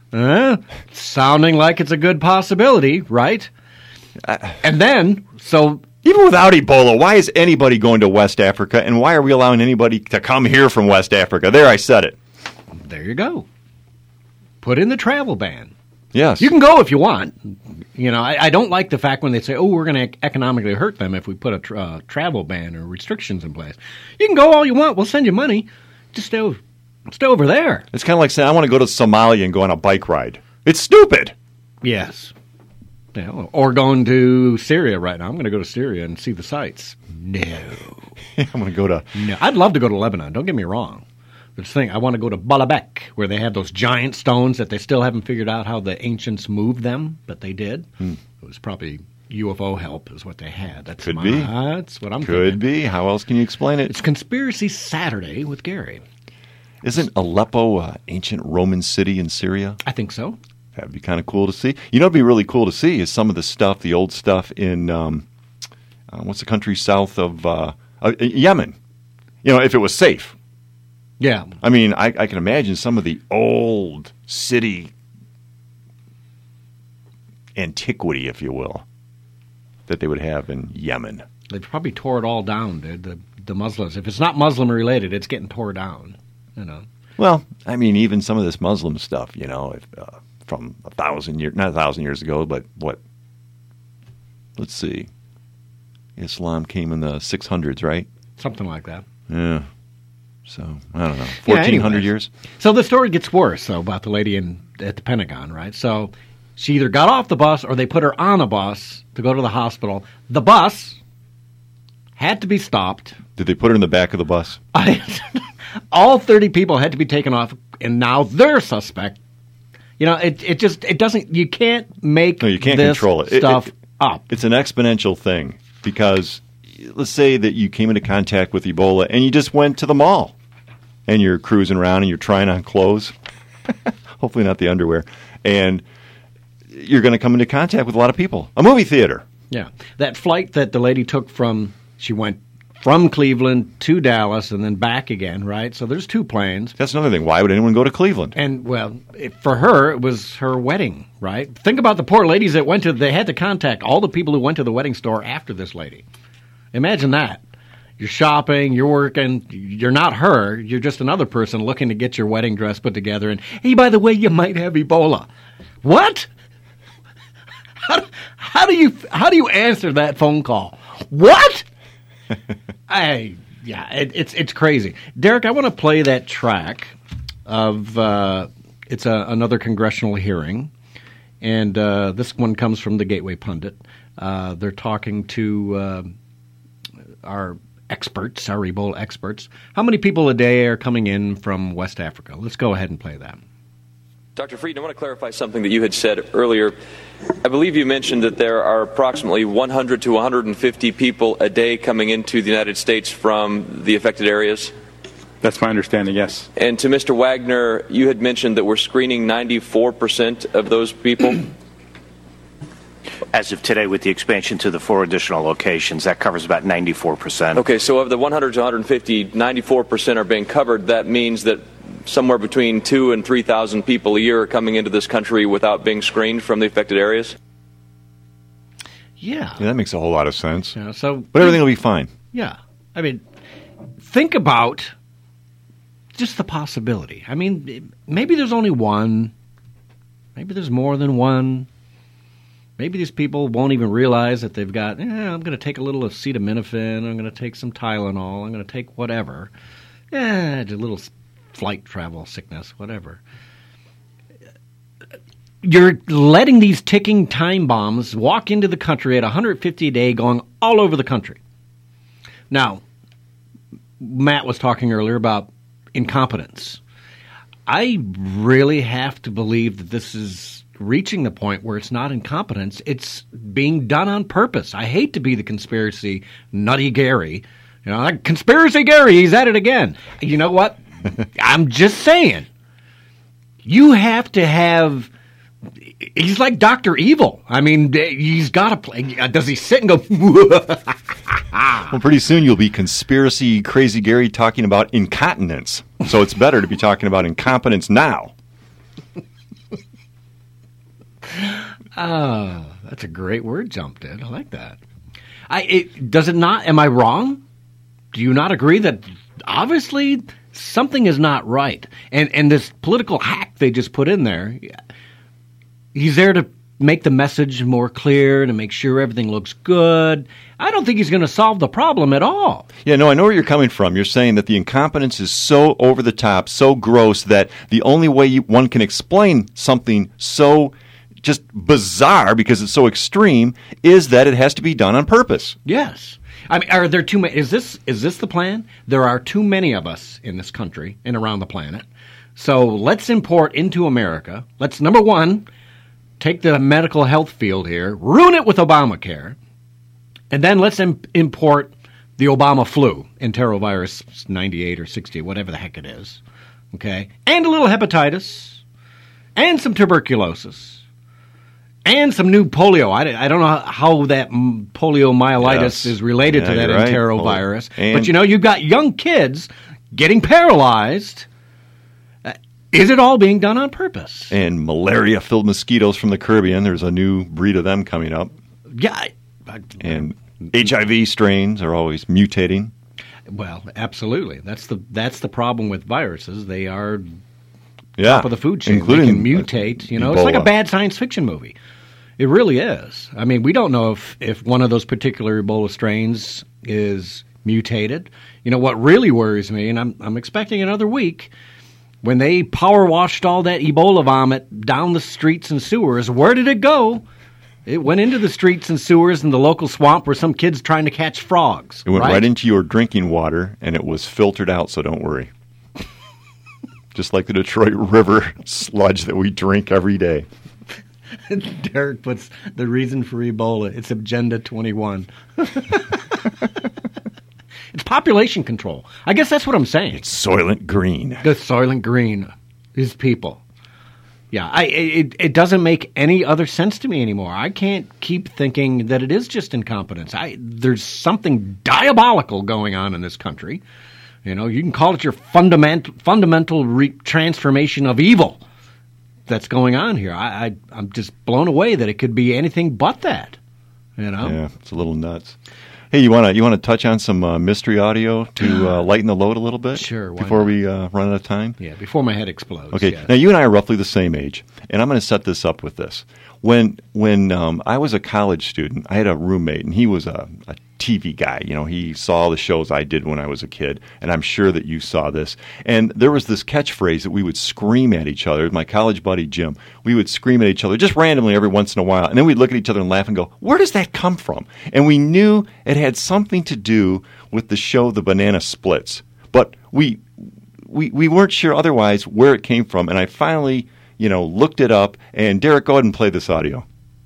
Sounding like it's a good possibility, right? And then, so... Even without Ebola, why is anybody going to West Africa, and why are we allowing anybody to come here from West Africa? There, I said it. There you go. Put in the travel ban. Yes. You can go if you want. You know, I don't like the fact when they say, we're going to economically hurt them if we put a travel ban or restrictions in place. You can go all you want. We'll send you money. Just stay over there. It's kind of like saying, I want to go to Somalia and go on a bike ride. It's stupid. Yes. Yeah, or going to Syria right now. I'm going to go to Syria and see the sights. No. I'm going to go to... No. I'd love to go to Lebanon. Don't get me wrong. This thing, I want to go to Baalbek, where they have those giant stones that they still haven't figured out how the ancients moved them, but they did. It was probably UFO help is what they had. Could be. That's what I'm thinking. Could be. How else can you explain it? It's Conspiracy Saturday with Gary. Isn't Aleppo an ancient Roman city in Syria? I think so. That'd be kind of cool to see. You know what'd be really cool to see is some of the stuff, the old stuff in, what's the country south of Yemen? You know, if it was safe. Yeah. I mean, I can imagine some of the old city antiquity, if you will, that they would have in Yemen. They probably tore it all down, dude. The Muslims. If it's not Muslim related, it's getting tore down. You know. Well, I mean, even some of this Muslim stuff, you know, from 1,000 years, not 1,000 years ago, but what? Let's see. Islam came in the 600s, right? Something like that. Yeah. So, I don't know, 1,400 years? So the story gets worse, though, about the lady at the Pentagon, right? So she either got off the bus or they put her on a bus to go to the hospital. The bus had to be stopped. Did they put her in the back of the bus? All 30 people had to be taken off, and now they're suspect. You know, it doesn't, you can't make control it. Stuff up. It's an exponential thing because let's say that you came into contact with Ebola and you just went to the mall. And you're cruising around and you're trying on clothes, hopefully not the underwear, and you're going to come into contact with a lot of people. A movie theater. Yeah. That flight that the lady took she went from Cleveland to Dallas and then back again, right? So there's 2 planes. That's another thing. Why would anyone go to Cleveland? And, well, for her, it was her wedding, right? Think about the poor ladies that went they had to contact all the people who went to the wedding store after this lady. Imagine that. You're shopping, you're working, you're not her, you're just another person looking to get your wedding dress put together, and, hey, by the way, you might have Ebola. What? How do you answer that phone call? What? It's crazy. Derek, I want to play that track of, it's another congressional hearing, and this one comes from the Gateway Pundit. They're talking to our experts, our Ebola experts. How many people a day are coming in from West Africa? Let's go ahead and play that. Dr. Frieden, I want to clarify something that you had said earlier. I believe you mentioned that there are approximately 100 to 150 people a day coming into the United States from the affected areas? That's my understanding, yes. And to Mr. Wagner, you had mentioned that we're screening 94% of those people? As of today, with the expansion to the 4 additional locations, that covers about 94%. Okay, so of the 100 to 150, 94% are being covered. That means that somewhere between 2,000 and 3,000 people a year are coming into this country without being screened from the affected areas? Yeah. That makes a whole lot of sense. Yeah, but everything will be fine. Yeah. I mean, think about just the possibility. I mean, maybe there's only one. Maybe there's more than one. Maybe these people won't even realize that they've got, I'm going to take a little acetaminophen, I'm going to take some Tylenol, I'm going to take whatever. A little flight travel sickness, whatever. You're letting these ticking time bombs walk into the country at 150 a day, going all over the country. Now, Matt was talking earlier about incompetence. I really have to believe that this is reaching the point where it's not incompetence, it's being done on purpose. I hate to be the conspiracy nutty Gary. Like Conspiracy Gary, he's at it again. You know what? I'm just saying. You have to have... He's like Dr. Evil. I mean, he's got to play. Does he sit and go... Well, pretty soon you'll be Conspiracy Crazy Gary talking about incontinence. So it's better to be talking about incompetence now. Oh, that's a great word jump, Ed. I like that. Does it not? Am I wrong? Do you not agree that obviously something is not right? And this political hack they just put in there, he's there to make the message more clear, to make sure everything looks good. I don't think he's going to solve the problem at all. Yeah, no, I know where you're coming from. You're saying that the incompetence is so over the top, so gross, that the only way one can explain something so just bizarre, because it's so extreme, is that it has to be done on purpose. Yes. I mean, are there too many? Is this the plan? There are too many of us in this country and around the planet. So let's import into America. Let's, number one, take the medical health field here, ruin it with Obamacare, and then let's import the Obama flu, enterovirus 98 or 60, whatever the heck it is, okay? And a little hepatitis, and some tuberculosis, and some new polio. I don't know how that poliomyelitis is related to that enterovirus. But, you've got young kids getting paralyzed. Is it all being done on purpose? And malaria-filled mosquitoes from the Caribbean. There's a new breed of them coming up. Yeah. And HIV strains are always mutating. Well, absolutely. That's the problem with viruses. They are top of the food chain. They can mutate. Ebola. It's like a bad science fiction movie. It really is. I mean, we don't know if one of those particular Ebola strains is mutated. What really worries me, and I'm expecting another week, when they power washed all that Ebola vomit down the streets and sewers, where did it go? It went into the streets and sewers in the local swamp where some kid's trying to catch frogs. It went right into your drinking water, and it was filtered out, so don't worry. Just like the Detroit River sludge that we drink every day. Derek puts the reason for Ebola. It's Agenda 21. It's population control. I guess that's what I'm saying. It's Soylent Green. The Soylent Green is people. Yeah, it doesn't make any other sense to me anymore. I can't keep thinking that it is just incompetence. There's something diabolical going on in this country. You can call it your fundamental transformation of evil that's going on here. I'm just blown away that it could be anything but that. Yeah, it's a little nuts. Hey, you want to touch on some mystery audio to lighten the load a little bit? Sure. Before we run out of time? Yeah, before my head explodes. Okay. Yes. Now, you and I are roughly the same age, and I'm going to set this up with this. When I was a college student, I had a roommate, and he was a TV guy. He saw the shows I did when I was a kid, and I'm sure that you saw this. And there was this catchphrase that we would scream at each other. My college buddy, Jim, we would scream at each other just randomly every once in a while, and then we'd look at each other and laugh and go, where does that come from? And we knew it had something to do with the show The Banana Splits. But we weren't sure otherwise where it came from, and I finally looked it up. And Derek, go ahead and play this audio.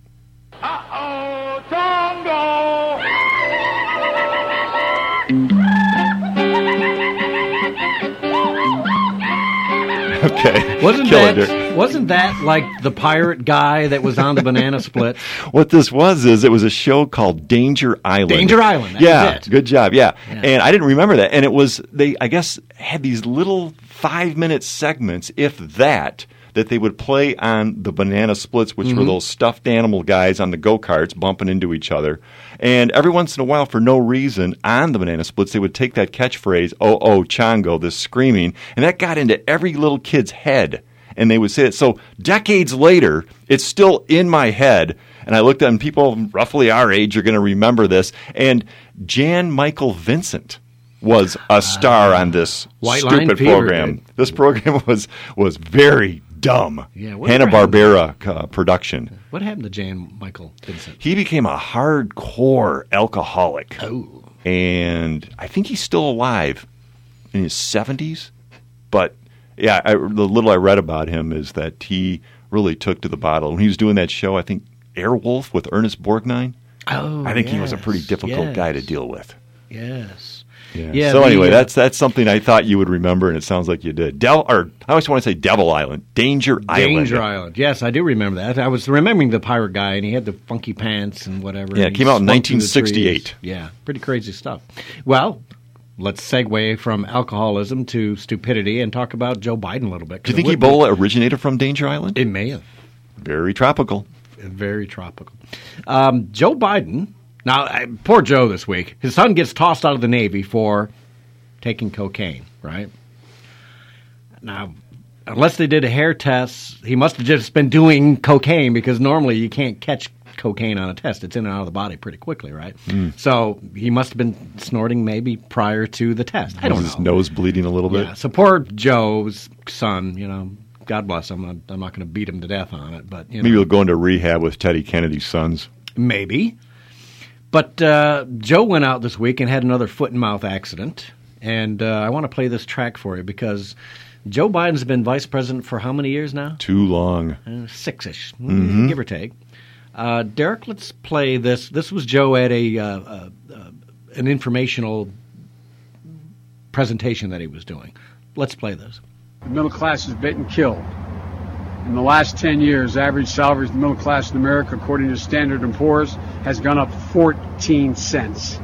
Okay. Wasn't that like the pirate guy that was on the Banana Split? What this was is it was a show called Danger Island. Danger Island. That was it. Good job. Yeah. And I didn't remember that. And it was they I guess had these little 5-minute segments, if that they would play on the Banana Splits, which were those stuffed animal guys on the go-karts bumping into each other. And every once in a while, for no reason, on the Banana Splits, they would take that catchphrase, oh, Chongo, this screaming, and that got into every little kid's head. And they would say it. So decades later, it's still in my head. And I looked at them, people roughly our age are going to remember this. And Jan Michael Vincent was a star on this White Line stupid Fever, program. dude. This program was very dumb. Yeah, Hanna-Barbera production. What happened to Jan Michael Vincent? He became a hardcore alcoholic. Oh. And I think he's still alive in his 70s. But, yeah, the little I read about him is that he really took to the bottle. When he was doing that show, I think Airwolf with Ernest Borgnine, I think he was a pretty difficult guy to deal with. Yes. Yeah. So anyway, that's something I thought you would remember, and it sounds like you did. I always want to say Devil Island, Danger Island. Danger Island. Yes, I do remember that. I was remembering the pirate guy, and he had the funky pants and whatever. Yeah, it came out in spun through the 1968. trees. Yeah, pretty crazy stuff. Well, let's segue from alcoholism to stupidity and talk about Joe Biden a little bit. Do you think Ebola originated from Danger Island? It may have. Very tropical. Very tropical. Joe Biden. Now, poor Joe this week. His son gets tossed out of the Navy for taking cocaine, right? Now, unless they did a hair test, he must have just been doing cocaine because normally you can't catch cocaine on a test. It's in and out of the body pretty quickly, right? So he must have been snorting maybe prior to the test. I don't know. His nose bleeding a little bit? Yeah, so poor Joe's son, God bless him. I'm not going to beat him to death on it, but maybe he'll go into rehab with Teddy Kennedy's sons. Maybe. But Joe went out this week and had another foot and mouth accident. And I want to play this track for you because Joe Biden's been vice president for how many years now? Too long. 6-ish, give or take. Derek, let's play this. This was Joe at an informational presentation that he was doing. Let's play this. The middle class is bit and killed. In the last 10 years, average salaries of the middle class in America, according to Standard & Poor's, has gone up 14 cents.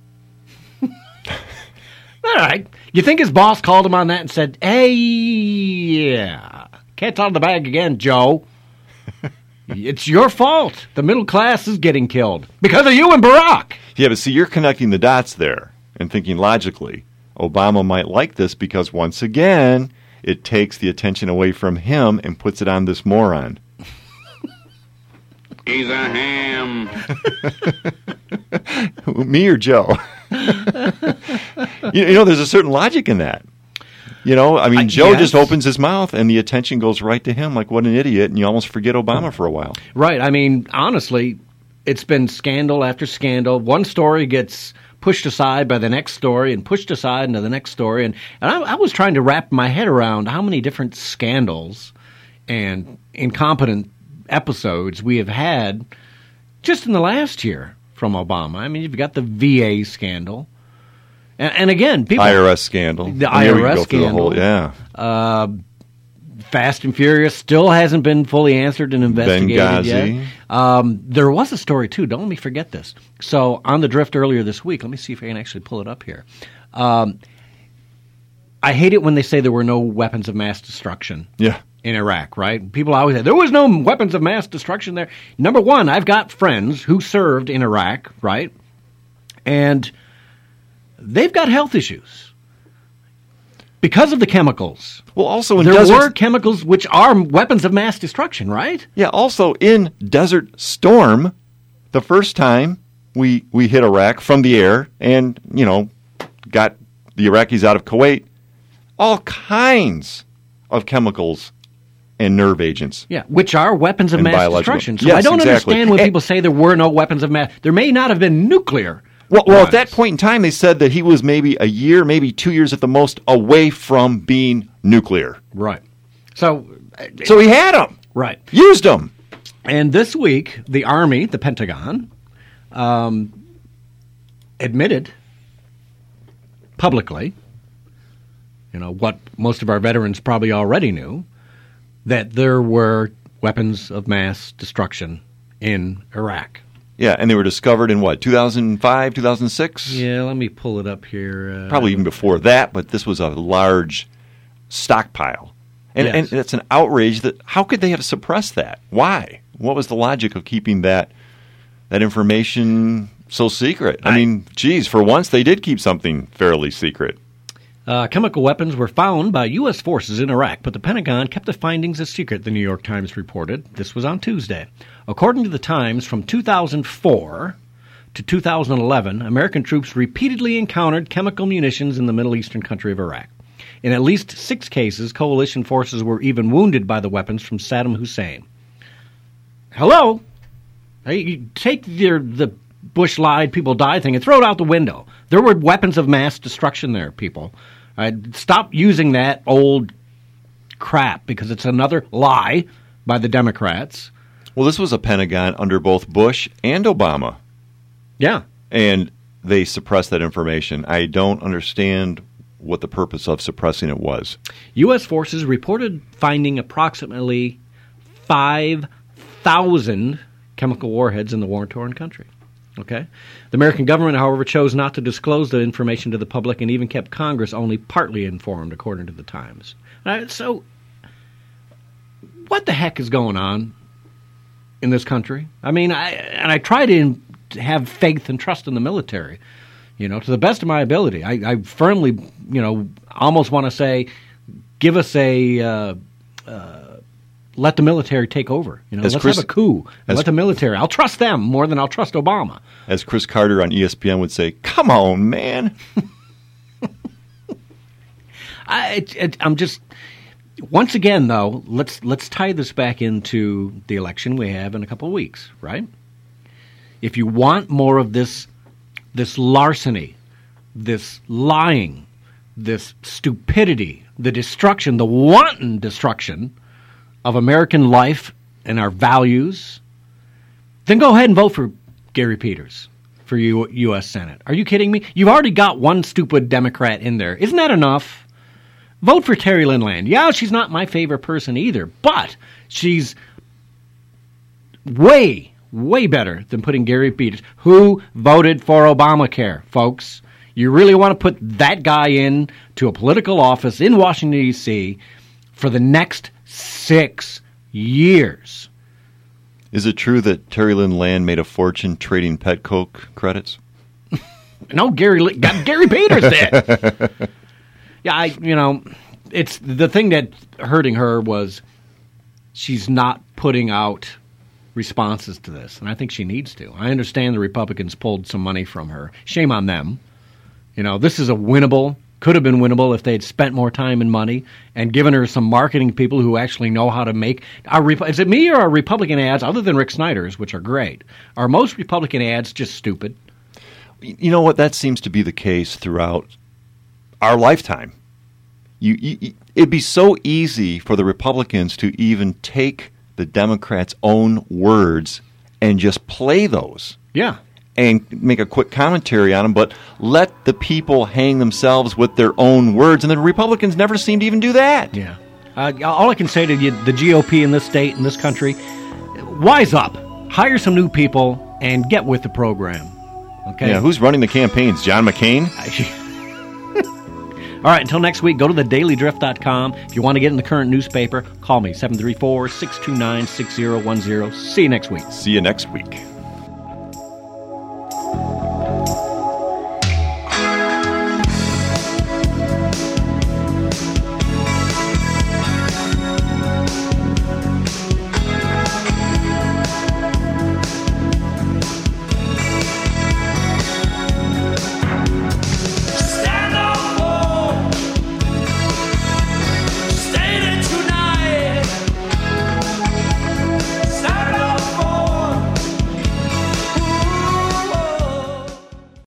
All right. You think his boss called him on that and said, hey, yeah, cat's out of the bag again, Joe. It's your fault. The middle class is getting killed because of you and Barack. Yeah, but see, you're connecting the dots there and thinking logically. Obama might like this because, once again, it takes the attention away from him and puts it on this moron. He's a ham. Me or Joe? There's a certain logic in that. Joe just opens his mouth and the attention goes right to him like, what an idiot, and you almost forget Obama for a while. Right. Honestly, it's been scandal after scandal. One story gets pushed aside by the next story and pushed aside into the next story. And I was trying to wrap my head around how many different scandals and incompetent episodes we have had just in the last year from Obama. You've got the VA scandal. And again, people... IRS scandal. The IRS scandal. Fast and Furious still hasn't been fully answered and investigated yet. There was a story, too. Don't let me forget this. So, on the Drift earlier this week, let me see if I can actually pull it up here. I hate it when they say there were no weapons of mass destruction in Iraq, right? People always say, there was no weapons of mass destruction there. Number one, I've got friends who served in Iraq, right? And they've got health issues because of the chemicals. Well, also there were chemicals which are weapons of mass destruction, right? Yeah, also in Desert Storm, the first time we hit Iraq from the air and, got the Iraqis out of Kuwait, all kinds of chemicals and nerve agents. Yeah, which are weapons of mass destruction. So I don't understand when people say there were no weapons of mass. There may not have been nuclear. Well, at that point in time, they said that he was maybe a year, maybe 2 years at the most, away from being nuclear. Right. So he had them. Right. Used them. And this week, the Army, the Pentagon, admitted publicly, what most of our veterans probably already knew, that there were weapons of mass destruction in Iraq. Yeah, and they were discovered in 2005, 2006? Yeah, let me pull it up here. Probably even before that, but this was a large stockpile. And it's an outrage that, how could they have suppressed that? Why? What was the logic of keeping that information so secret? For once they did keep something fairly secret. Chemical weapons were found by U.S. forces in Iraq, but the Pentagon kept the findings a secret, the New York Times reported. This was on Tuesday. According to the Times, from 2004 to 2011, American troops repeatedly encountered chemical munitions in the Middle Eastern country of Iraq. In at least 6 cases, coalition forces were even wounded by the weapons from Saddam Hussein. Hello? Hey, you take the Bush lied, people died thing and throw it out the window. There were weapons of mass destruction there, people. Stop using that old crap because it's another lie by the Democrats. Well, this was a Pentagon under both Bush and Obama. Yeah. And they suppressed that information. I don't understand what the purpose of suppressing it was. U.S. forces reported finding approximately 5,000 chemical warheads in the war-torn country. Okay. The American government, however, chose not to disclose the information to the public and even kept Congress only partly informed, according to the Times. So, what the heck is going on in this country? I mean, I try to have faith and trust in the military, to the best of my ability. I firmly, almost want to say, give us a... let the military take over. Let's have a coup. Let the military. I'll trust them more than I'll trust Obama. As Chris Carter on ESPN would say, come on, man. I'm just... Once again, though, let's tie this back into the election we have in a couple of weeks, right? If you want more of this larceny, this lying, this stupidity, the destruction, the wanton destruction of American life and our values, then go ahead and vote for Gary Peters for U.S. Senate. Are you kidding me? You've already got one stupid Democrat in there. Isn't that enough? Vote for Terry Lynn Land. Yeah, she's not my favorite person either, but she's way, way better than putting Gary Peters, who voted for Obamacare, folks. You really want to put that guy in to a political office in Washington, D.C. for the next 6 years. Is it true that Terry Lynn Land made a fortune trading Petco credits? No, Gary Peters did. Yeah, it's the thing that's hurting her was she's not putting out responses to this, and I think she needs to. I understand the Republicans pulled some money from her. Shame on them. This is could have been winnable if they had spent more time and money and given her some marketing people who actually know how to make... Is it me or are Republican ads, other than Rick Snyder's, which are great, are most Republican ads just stupid? You know what? That seems to be the case throughout our lifetime. It'd be so easy for the Republicans to even take the Democrats' own words and just play those. Yeah. And make a quick commentary on them, but let the people hang themselves with their own words. And the Republicans never seem to even do that. Yeah. All I can say to you, the GOP in this state, in this country, wise up. Hire some new people and get with the program. Okay. Yeah, who's running the campaigns? John McCain? All right, until next week, go to thedailydrift.com. If you want to get in the current newspaper, call me, 734-629-6010. See you next week. See you next week.